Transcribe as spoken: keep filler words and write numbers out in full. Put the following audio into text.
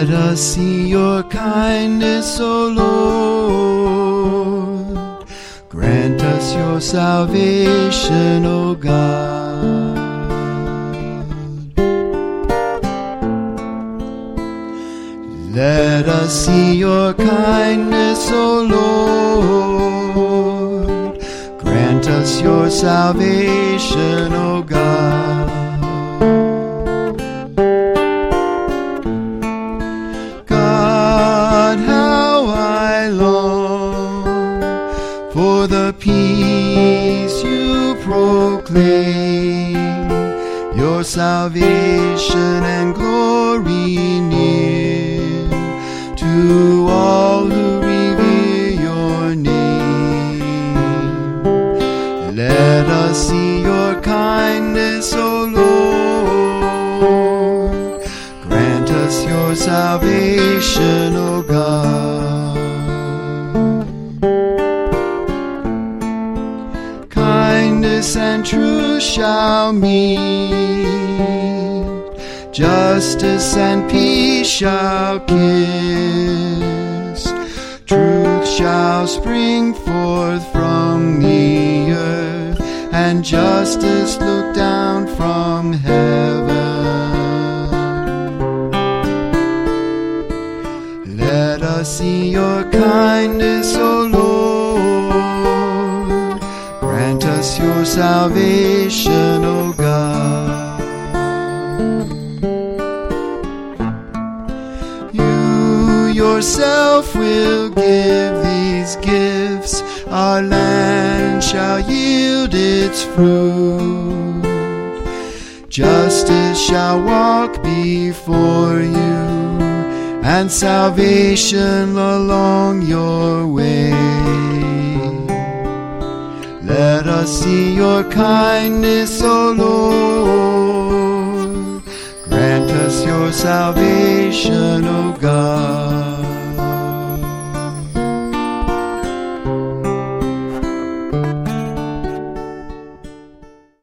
Let us see your kindness, O Lord. Grant us your salvation, O God. Let us see your kindness, O Lord. Grant us your salvation, O God. God, how I long for the peace you proclaim, your salvation and glory near to all who revere your name. Let us see your kindness, O Lord. Grant us your salvation, O God. Kindness and truth shall meet, justice and peace shall kiss. Truth shall spring forth from the earth, and justice look down from heaven. Let us see your kindness, O Lord. Grant us your salvation, O God. Yourself will give these gifts, our land shall yield its fruit. Justice shall walk before you, and salvation along your way. Let us see your kindness, O Lord. Grant us your salvation, O God.